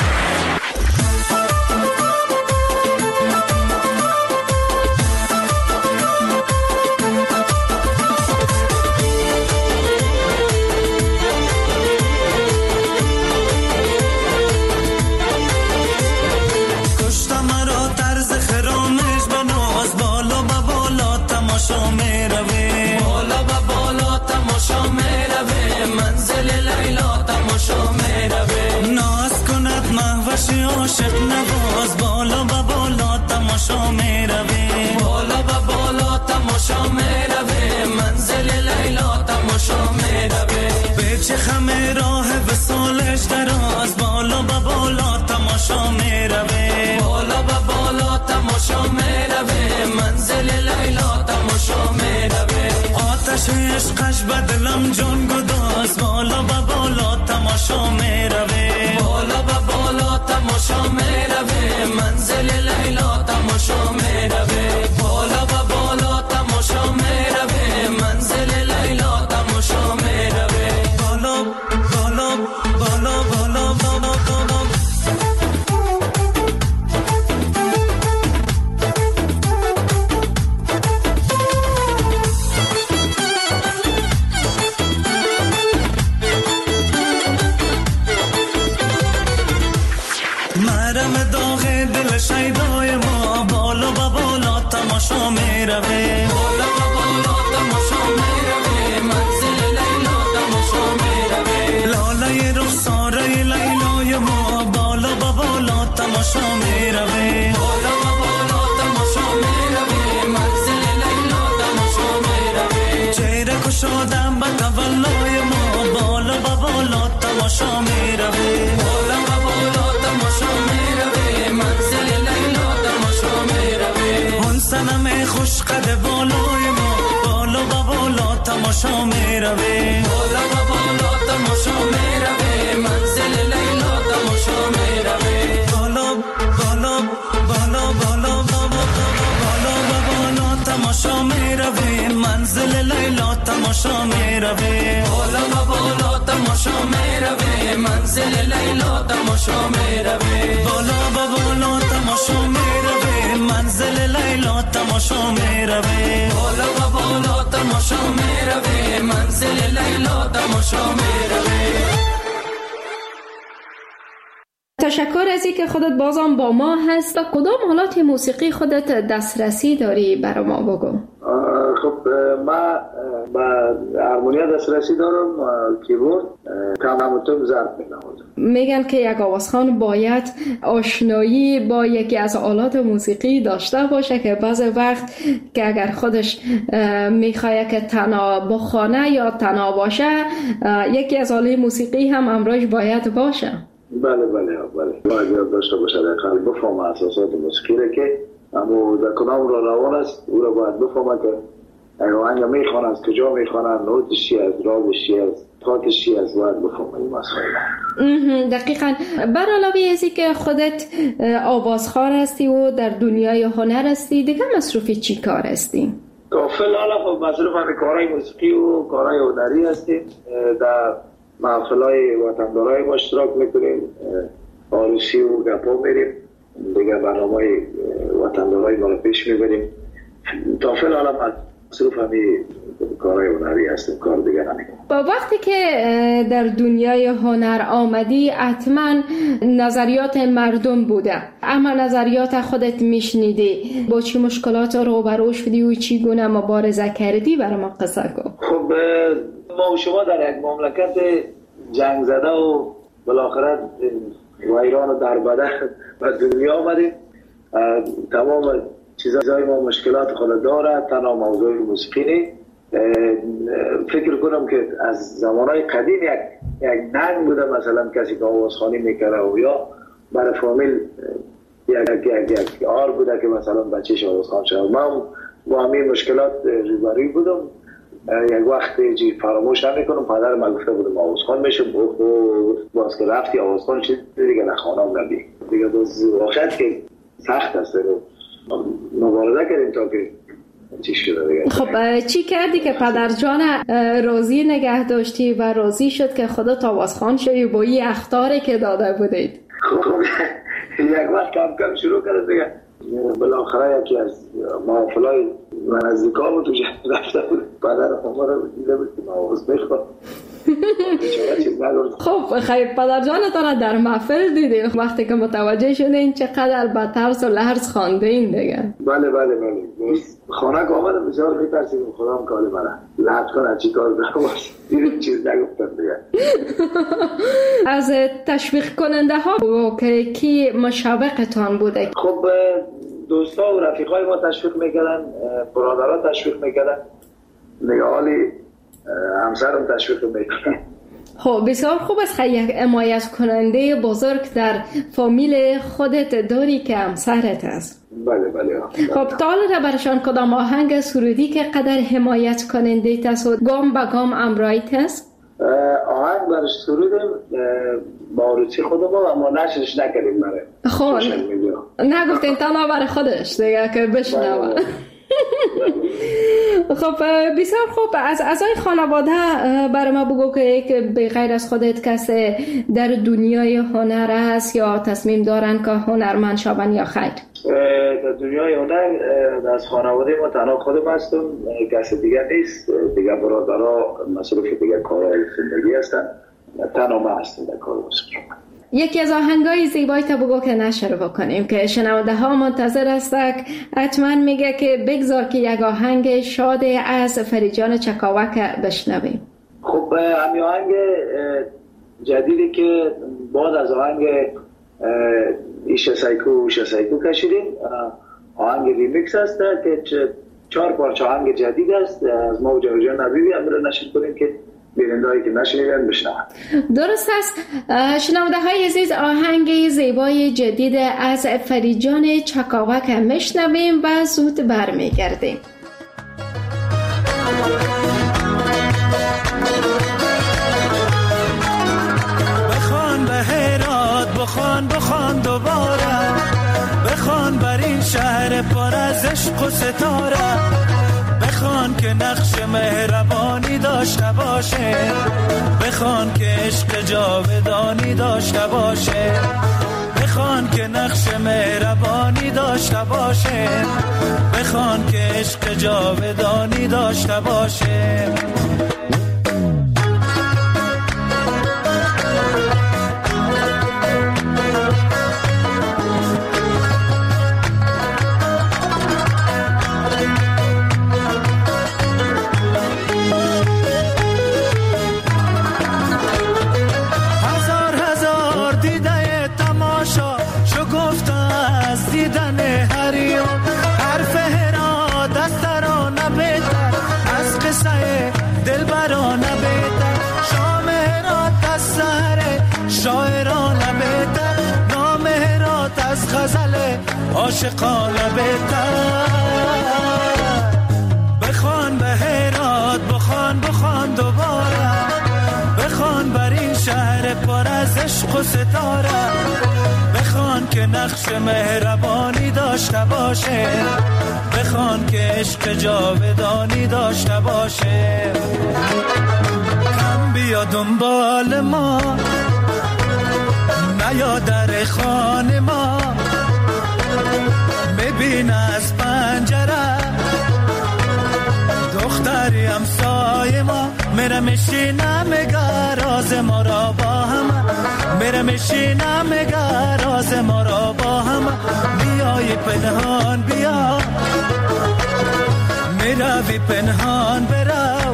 عاشق نواز بالا و بالا تماشا میروه، بالا و بالا تماشا میروه، منزل لیلا تماشا میروه. گرچه خمه راه وصالش دراز، بالا با بالا تماشا میروه، بالا با بالا تماشا میروه، منزل لیلا تماشا میروه. آتش عشقش به دلم جان گداز، بالا با بالا تماشا میروه، بالا با بالا تماشا میروه، منزل لیلا تماشا میروه، بالا با بالا تماشا میروه، منزل لیلا تماشا میروه، بالا بالا بالا بالا بالا بالا. مرم داغ دل شیدای ما، بالا با بالا تماشا میروه، بالا با بالا تماشا میروه، منزل لیلا تماشا میروه، لاله رخساره لیلای ما، بالا با بالا تماشا میروه، بالا با بالا تماشا میروه، منزل لیلا تماشا میروه، چهره کشادم به تولای ما، بالا با بالا تماشا میروه، بالا با بالا تماشا میروه، منزل لیلا تماشا میروه، اون صنم خوش قد بالای ما، بالا با بالا تماشا میروه، بالا با بالا تماشا میروه، منزل لیلا تماشا میروه، بالا بالا بالا بالا بالا بالا با بالا تماشا میروه، منزل لیلا تماشا میروه، بالا با بالا تماشا میروه، منزل لیلا تماشا میروه، بالا با بالا تماشا میروه، منزل لیلا تماشا میروه، بالا با بالا تماشا میروه، منزل لیلا تماشا میروه. تشکر از اینکه خودت بازم با ما هست. و کدام آلات موسیقی خودت دسترسی داری برای ما بگو؟ خب من با هارمونیا دسترسی دارم، کیبورد، کمانتون ضرب می‌نوازم. میگن که یک آوازخوان باید آشنایی با یکی از آلات موسیقی داشته باشه که بعضی وقت که اگر خودش میخواد که تنها بخونه یا تنها باشه، یکی از آلات موسیقی هم همراهش باید باشه. بله باید یاد داشته باشه، در بفهمه اساسات موسیقی را که اما در کدام را روان است، او را باید بفهمه که آهنگ میخوانه، از کجا میخوانه، نوتش چی است، راگش چی است، تاتش چی است، باید بفهمه این مسائل. دقیقاً. بر علاوه ازی که خودت آوازخوان هستی و در دنیای هنر هستی، دیگه مصروف چی کار هستی؟ فعلا خب مصروف همین کارهای موسیقی و کارهای هنری هستیم، در محفلهای وطندارای ما اشتراک میکنیم، عروسی و گپا میریم، دیگه برنامه‌های وطندارای ما رو پیش میبریم. تا فعلا مصروف همین کارهای هنری هستیم، کار دیگه نمیکنیم. با وقتی که در دنیای هنر آمدی حتما نظریات مردم بوده، اما نظریات خودت میشنیدی، با چی مشکلات روبرو شدی و چی گونه مبارزه کردی؟ برای ما قصه کن. خب ما و شما در یک مملکت جنگ زده و بالاخره ویران و دربده به دنیا آمدیم. تمام چیزهای ما مشکلات خود داره، تنها موضوع موسیقی نی. فکر کنم که از زمانهای قدیم یک ننگ بوده، مثلا کسی که آوازخوانی میکره و یا برای فامیل یک آر بوده که مثلا بچهش آوازخوان شد. من با همین مشکلات روبروی بودم. یک وقت جی فراموش نمیکنم، پدر من گفته بودم آوازخوان میشم، باز که رفتی آوازخوان چیز دیگه نخوانم نبی دیگه، باز واقعیت که سخت است. مبارزه کردیم تا که چی شده دیگه. خب چی کردی که پدر جان راضی نگه داشتی و راضی شد که خودت آوازخوان شدی با این اخطاری که داده بودید؟ خب یک وقت کم شروع کرد دیگه. بالاخره یکی از محافلای نزدیکا بود توش رفته بود، پدر ما رو دیده بود که آواز میخواد. خب خیلی پدر جانتان در محفل دیدی، وقتی که متوجه شدین چقدر با ترس و لرز خوانده این دیگه؟ بله خانه که آمدم بسیار میترسیم خدا هم کالی منه لحظ کنه چی کار دارم دیدیم چیز نگفتم دیگه. از تشویق کننده ها که کی مشوقتان بوده؟ خب دوستا و رفیقای ما تشویق میکردن، برادرها تشویق میکردن، نگاهالی همسرم تشویق میکردن. خب بسیار خوب است. یک حمایت کننده بزرگ در فامیل خودت داری که همسرت است. بله. خب تا حالا برشان کدام آهنگ سرودی که قدر حمایت کننده است گام به گام امرایت است؟ آهنگ برش سرودیم با روچی خودم، اما نشرش نکردیم برای خب نگفتین تنها برای خودش دیگه که بشنوه. خب بسیار خوب. از اعضای خانواده برای ما بگو که به غیر از خودت کسی در دنیای هنر است یا تصمیم دارن که هنرمند شوند یا خیر؟ در دنیای هنر از خانواده ما تنها خودم هستم، کسی دیگر نیست. دیگر برادرها مصروف دیگر کارهای زندگی هستن، تنها ما هستم در کار موسیقی. یکی از آهنگای زیبایی تا بگو که نشر بکنیم که شنونده ها منتظر هستند. حتما میگه که بگذار که یک آهنگ شاد از فریجان چکاوک بشنویم. خب همین آهنگ جدیدی که بعد از آهنگ ایشه سایکو کشیدیم، آهنگ ریمیکس هست که 4 پارچه آهنگ جدید است از ما و جان نبیبی. امروز نشر کنیم که بیننده‌هایی که نشنیدن بشنون. درست است. شنونده های عزیز، آهنگ زیبای جدید از فریجان چکاوک میشنویم و زود برمیگردیم. بخوان به هرات، بخوان دوباره، بخوان بر این شهر پر از عشق و ستاره، بخوان که نقش مهربانی داشته باشه، بخوان که عشق جاودانی داشته باشه، بخوان که نقش مهربانی داشته باشه، بخوان که عشق جاودانی داشته باشه. عاشقانه بهتر. بخوان به هرات، بخوان دوباره، بخوان بر این شهر پر از عشق و ستاره، بخوان که نقش مهربانی داشته باشه، بخوان که عشق جاودانی داشته باشه. کم بیا دنبال ما، نیا در خانه ما، ببین از پنجره دختری همسایه ما، میره میشینه میگه راز ما را با هم، میره میشینه میگه راز ما را با هم. بیای پنهان بیا، میروی پنهان برو،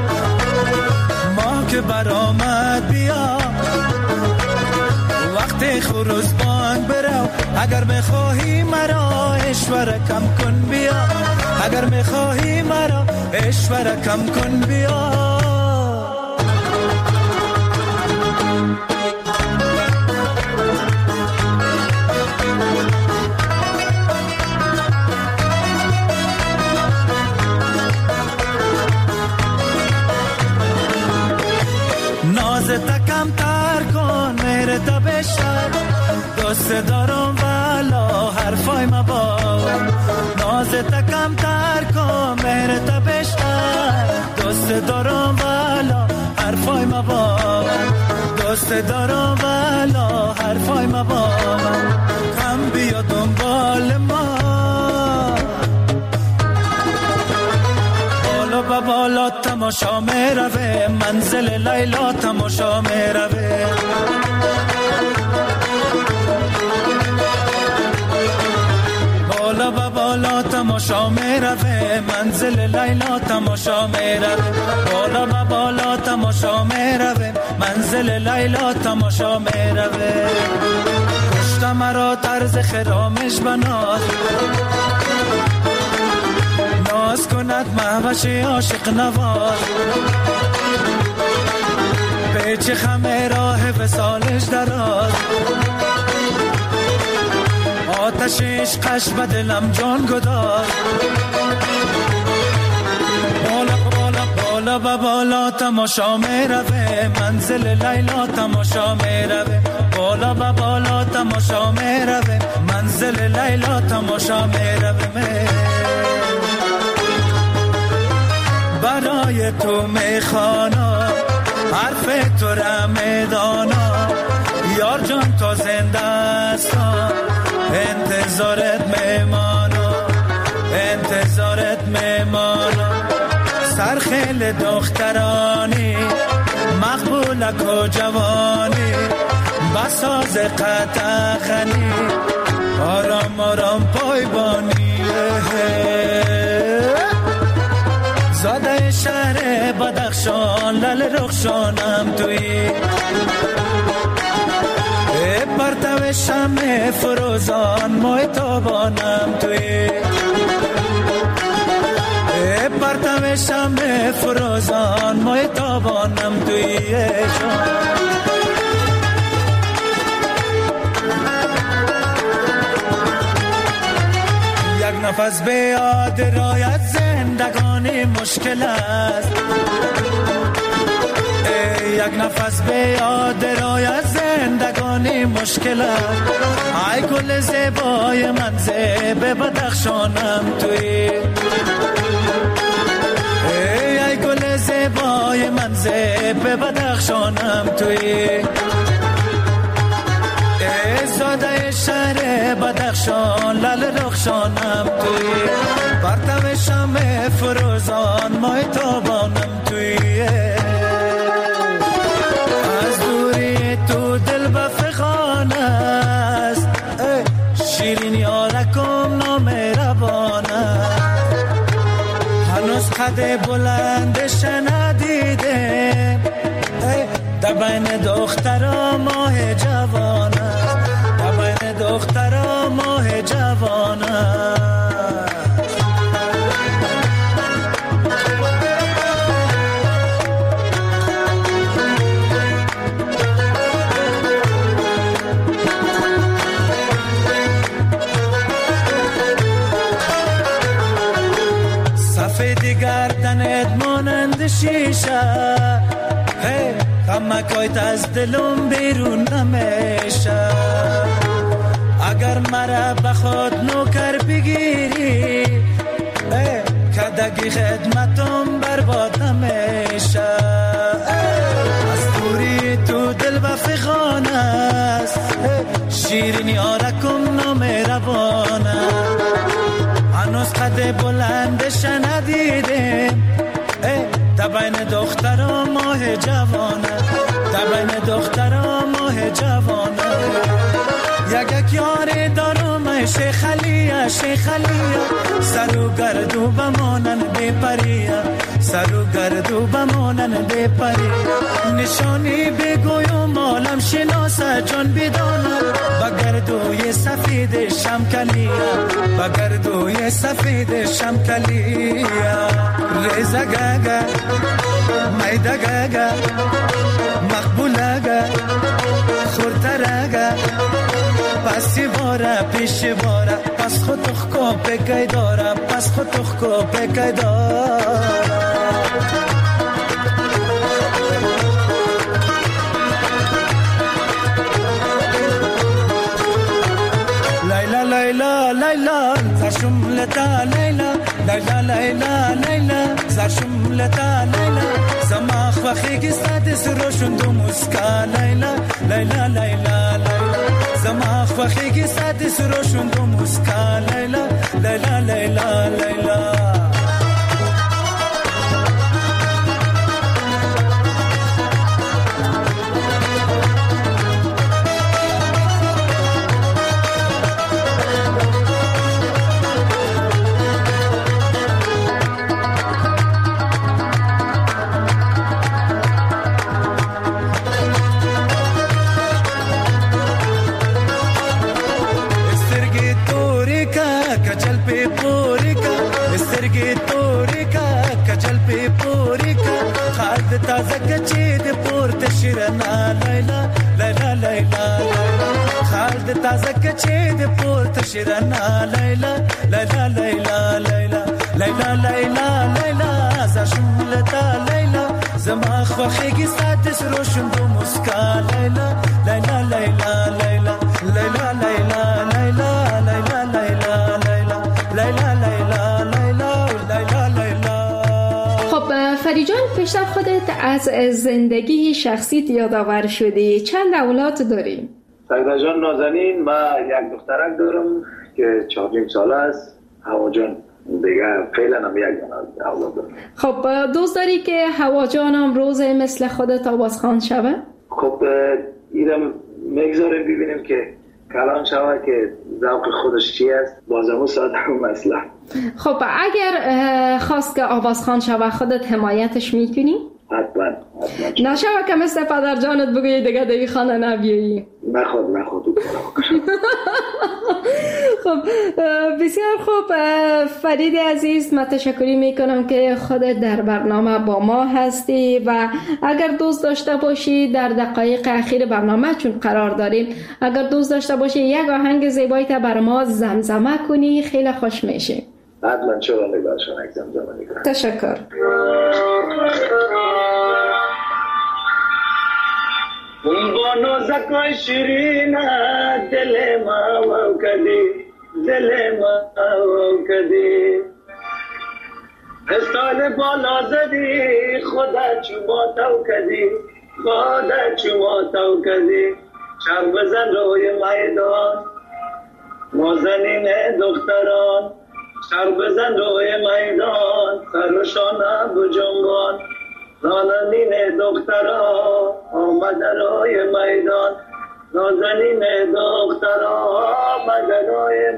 ما که برآمد بیا، وقت خروز بانگ برو. اگر میخواهی مرا اشوره کم کن بیا، اگر میخواهی مرا اشوره کم کن بیا. نازت کم تر کن، مهرت بشر، دوست دارم والا حرفای ما باور. نازت کم تر کن، مهرت بشر، دوست دارم والا حرفای ما باور. دوست دارم والا حرفای ما باور. کم بیا دنبال ما، بالا با بالا تماشا میروه، منزل لیلا تماشا میروه. بالا با بالا تماشا میروه، منزل لیلا تماشا میروه. بالا با بالا تماشا میروه، منزل لیلا تماشا میروه. کشت مرا طرز خرامش بناز، ناز کند مهوش عاشق نواز. پیچ خمه راه وصالش دراز، آتشش قش به دلم جان گداز. بالا بالا بالا و بالا تماشا می روه، منزل لیلا تماشا می روه. بالا و بالا تماشا می روه، منزل لیلا تماشا می روه. برای تو میخوانا حرف تو را میدانا، یار جان تا زنده هستم انتظارت میمانا، انتظارت میمانا. سرخیل دخترانی مقبولک و جوانی، بساز قطعخنی آرام آرام پایبانی. زاده شهر بدخشان لل رخشانم توی، پرتو شمع فروزان مای تابانم توی، پرتو شمع فروزان مای تابانم توی. یک نفس به یاد رایت زندگانی مشکل است، یک نفس به یاد رایت زندگانی مشکل است. ای گل زیبای من زیب بدخشانم توی، ای گل زیبای من زیب بدخشانم توی. زاده شهر بدخشان لل رخشانم توی، پرتو شمع فروزان مای تابانم توی. از دوری تو دل بفخان است، شیرین یارکم نامهربان است. هنوز قد بلندش ندیدم، در بین دخترا ماه جوان است، در بین دخترا ماه جوان است. سفید گردنت مانند شیشه، غمکایت از دلم بیرون نمیشه. اگر مرا بخواد نوکر بگیری، کدگی خدمتم برباد نمیشه. از دوری تو دل بفخان است، شیرین یارکم نامهربانه. هنوز قد بلندش ندیدم، در بین دخترا ماه جوانه، در بین دخترا ماه جوانه. یک یار دارم شیخ علیه، شیخ علیه. سر و گردو بمانن بپریه، سر و گردو بمانن بپریه. نشانی بگویم عالم شناسه جان بدانه، بگردوی سفید شمکلیه، بگردوی سفید شمکلیه. ریزه گگه میده گگه مقبوله گه خورتره گه، پسی باره پیش باره، پس خود تخکو پکی داره، پس خود تخکو پکی داره. لیلا لیلا لیلا زرشم لتا لیلا، لیلا لیلا لیلا زرشم لتا لیلا. زما خوخیگی ساده سروشون دو مسکا لیلا، لیلا لیلا لیلا. زما خوخیگی ساده سروشون دو مسکا لیلا، لیلا لیلا لیلا. تازه کچې د پورته شي چه پورت شیرنا لیلا لیلا لیلا لیلا لیلا لیلا لیلا زشولتا لیلا زما خوخیگی ساتس روشن دو مسکا لیلا لیلا لیلا لیلا لیلا لیلا لیلا لیلا لیلا لیلا لیلا لیلا لیلا لیلا. خب فرید جان، پیشتر خودت از زندگی شخصیت یادآور شدی. چند اولاد داری؟ سعیده جان نازنین، من یک دخترک دارم که 4 ساله است. هوا جان دیگه فعلا هم یک اولاد دارم. خب دوست داری که هوا جانم روز مثل خودت آوازخوان شوه؟ خب ایرم میگذاریم ببینیم که کلام شوه که ذوق خودش چی است، بازمون ساعت هم مسئله. خب اگر خواست که آوازخوان شوه خودت حمایتش میکنی؟ حتما. نشوه که مثل پدر جانت بگویی دیگه دیگه خانه نبیایی. نخود خب بسیار خوب فرید عزیز، من تشکری میکنم که خودت در برنامه با ما هستی و اگر دوست داشته باشی در دقایق اخیر برنامه چون قرار داریم، اگر دوست داشته باشی یک آهنگ زیبایت بر ما زمزمه کنی خیلی خوش میشه. حتما چرا نگارشان یک زمزمه میکنم. تشکر. با نازکای شیرین دل ما و کدی استال بالا زدی خدا چوما تو کدی چر بزن روی میدان نازنین دختران، سر بزن روی میدان سرشانه بجنبان نازنین دختران آمد روی میدان نازنین دختران آمد روی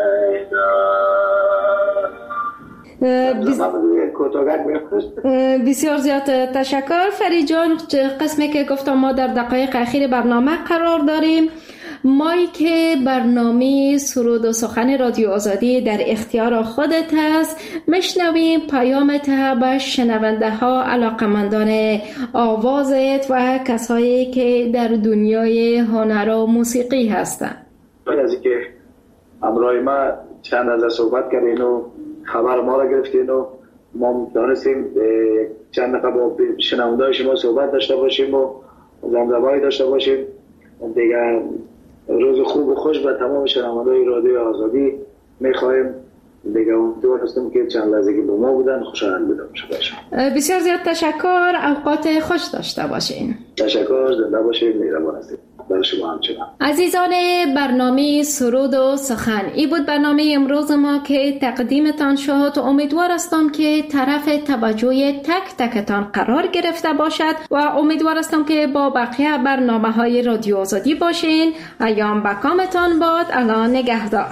میدان. بسیار زیاد تشکر فرید جان. قسمی که گفتم ما در دقایق اخیر برنامه قرار داریم. مایی که برنامه سرود و سخن رادیو آزادی در اختیار خودت هست، میشنویم پیامت به شنونده ها، علاقمندان آوازت و کسایی که در دنیای هنر و موسیقی هستند. از اینکه همراه ما چند از صحبت کردین و خبر ما را گرفتین و ما دانستیم چند دقیقه با شنونده شما صحبت داشته باشیم و زمزمه‌ای داشته باشیم. دیگه روز خوب و خوش به تمام شنونده‌های رادیو آزادی می‌خوایم. دیگه امیدوار هستم که چند لحظه با ما بودن خوشحال بودم. بسیار زیاد تشکر. اوقات خوش داشته باشین. تشکر. زنده باشید. مهربان هستید. برای شما همچنان. عزیزان برنامه سرود و سخن، این بود برنامه امروز ما که تقدیمتان شد. امیدوار هستم که طرف توجه تک تکتان قرار گرفته باشد و امیدوار هستم که با بقیه برنامه‌های رادیو آزادی باشین. ایام بکامتان باد. الله نگهدار.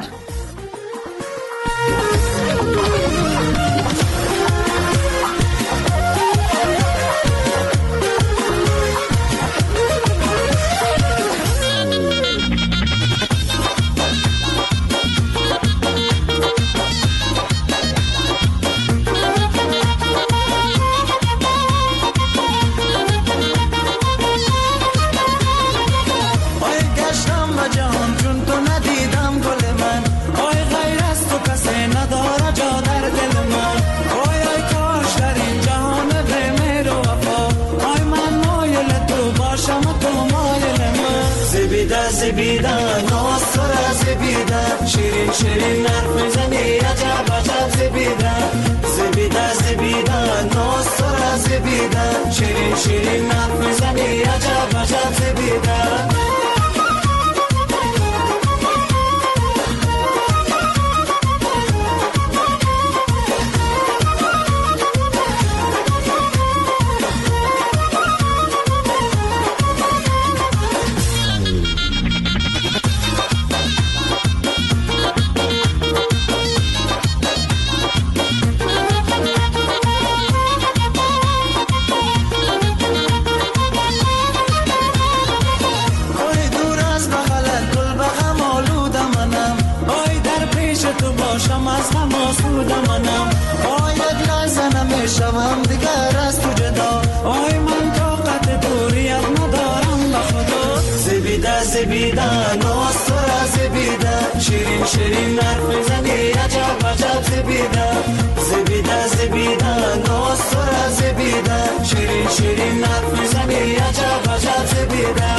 زبیده ناصر زبیده شیرین شیرین حرف میزنی عجب عجب زبیده ناصر زبیده شیرین شیرین حرف میزنی عجب عجب زبیده. شوم دیگر از تو جدا آی من طاقت دوریت ندارم به خدا زبیده ناصر زبیده شیرین شیرین حرف میزنی عجب عجب زبیده زبیده زبیده ناز تو را زبیده شیرین شیرین حرف میزنی عجب عجب زبیده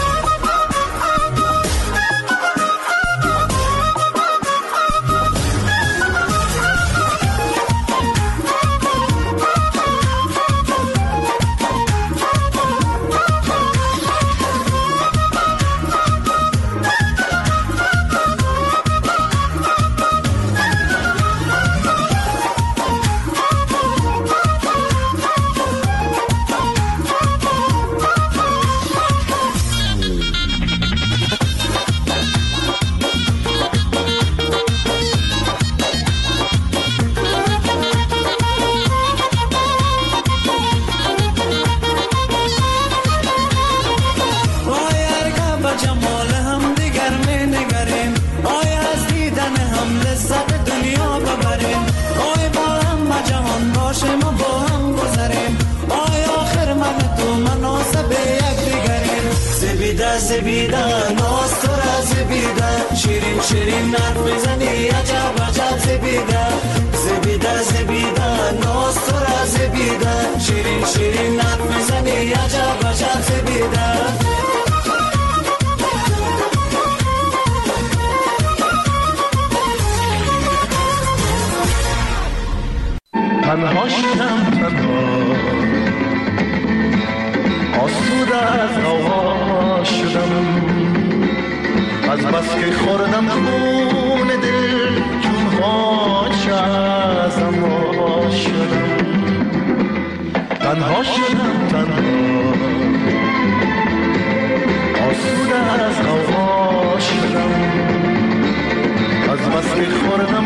زبیده ناز تو را زبیده شیرین شیرین حرف میزنی عجب عجب زبیده زبیده زبیده ناز تو را زبیده شیرین شیرین حرف میزنی عجب عجب زبیده تنها شدم تنها آسوده از غوغا شدم از بس که خوردم خون دل چون خاک ازم وا شدم تنها شدم تنها آسوده از غوغا شدم از بس که خوردم